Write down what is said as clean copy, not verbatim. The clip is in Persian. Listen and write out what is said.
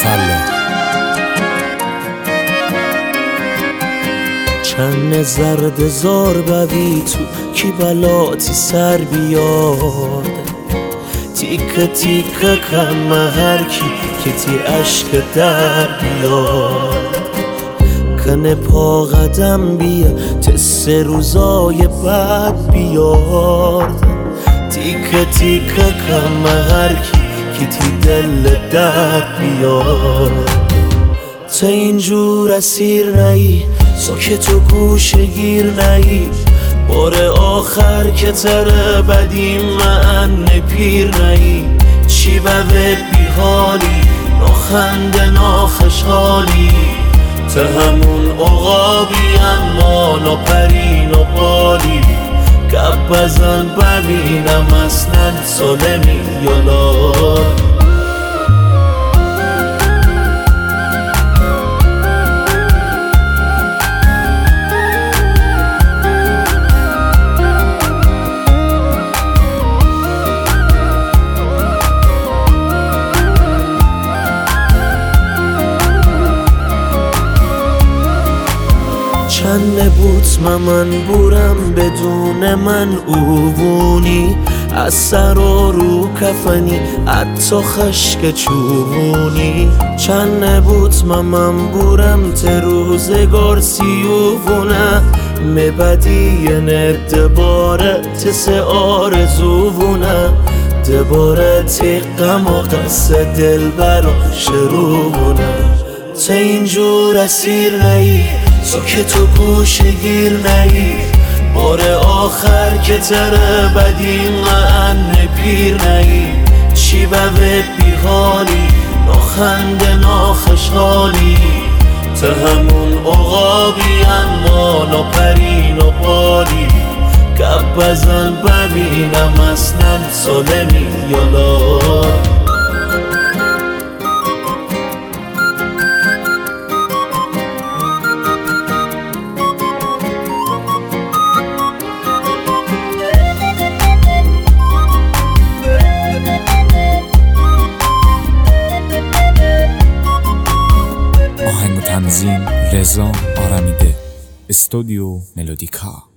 مسلا. چند زرد زار بوی تو کی بلاتی سر بیاد، تیکه تیکه کم هر کی که تی عشق در بیاد، کنه پا قدم بیا تس روزای بد بیاد، تیکه تیکه کم هر کی که تی دل در بیاد. تا اینجور اسیر نهی ساکت و گوشه گیر نهی، بار آخر که تره بدی من پیر نهی، چی بوه بی حالی نخنده ناخشحالی، تا همون عقابی اما نپری نپالی، گپ بزن ببینم اصلا سالمی یا لا. چند بوت من بورم بدون من اوونی، از سر و رو کفنی حتی خشک چوبونی، چند بوت من بورم ته روزگار سیوونه، مبدی نه دباره تسه آرزوونه، دباره تیقم و قصه دل برا شروونه. تا اینجور اسیر نهی ساکت و گوشه گیر نهی، بار آخر که تره بدی من پیر نهی، چی بوه بی حالی نخنده ناخشحالی، تا همون عقابی اما نپری نپالی، گپ بزن ببینم اصلا سالمی یا لا. تنظیم رضا آرمیده، استودیو ملودیکا.